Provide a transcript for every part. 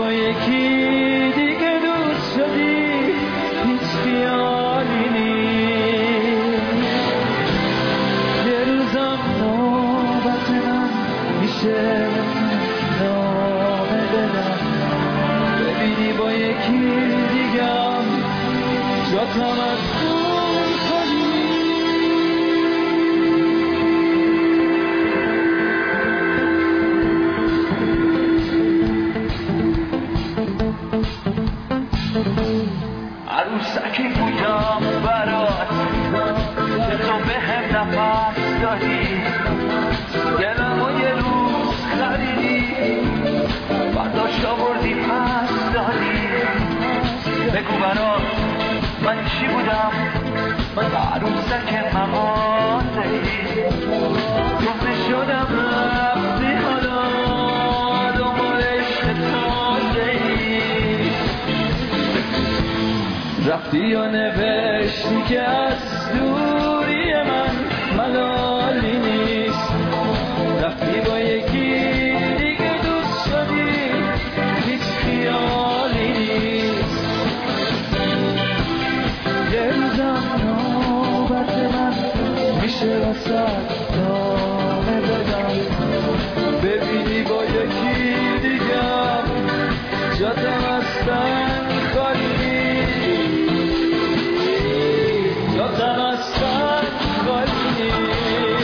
با یکی دیگه دوست شدی هیچ خیالی نیست. یه روزم نوبت من میشه نامه بدم ببینی با یکی دیگم جاتم از اون خالی. عروسکی بودم برات که تو به هم نفس دادی، دلم و یه روز خریدی برداشت آوردی پس دادی. بگو برات من چی بودم؟ من عروسک مغازه‌ای گفته شدم رفتی حالا دنبال عشق تازه‌ای. رفتی یا نوشتی که از دوری من ملالی نیست. رفتی با یکی دیگه دوست شدی هیچ خیالی نیست. یه روزم نوبت من میشه وسط نامه بدم ببینی با یکی دیگم جاتم از تن خالی نیست. جاتم از تن خالی نیست.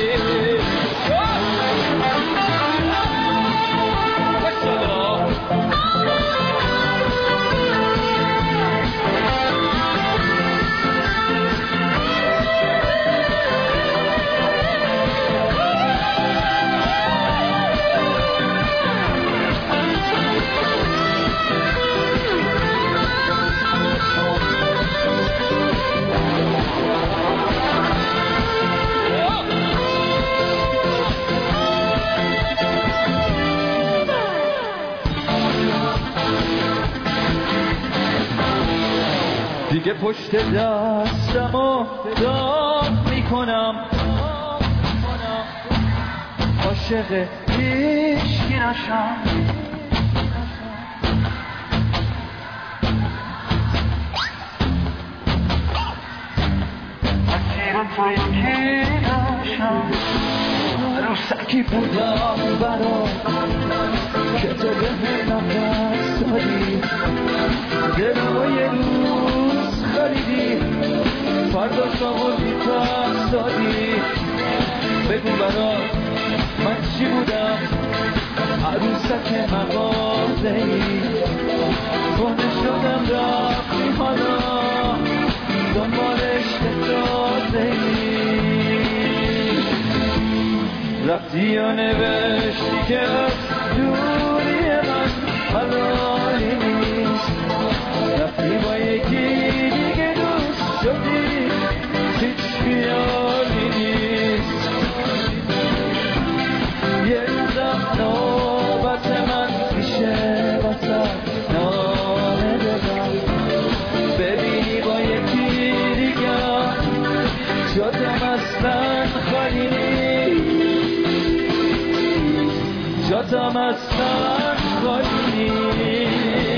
دیگه پشت دستمو داغ میکنم عاشق هیچکی نشم. مسیر تو یکی نشم. عروسکی بودم برات که تو به هم نفس دادی، دلم و یه روز خریدی فرداش آوردی پس دادی. بگو برات من چی بودم؟ عروسک مغازه‌ای کهنه شدم رفتی حالا دنبال عشق تازه‌ای. رفتی یا نوشتی که از دوری من حلالی نیست. رفتی با یکی دیگه دوست شدی هیچ خیالی نیست. یه روزم نوبت من میشه وسط نامه بدم ببینی با یکی دیگه جاتم اصلا خالی نیست. جاتم اصلا خالی نیست.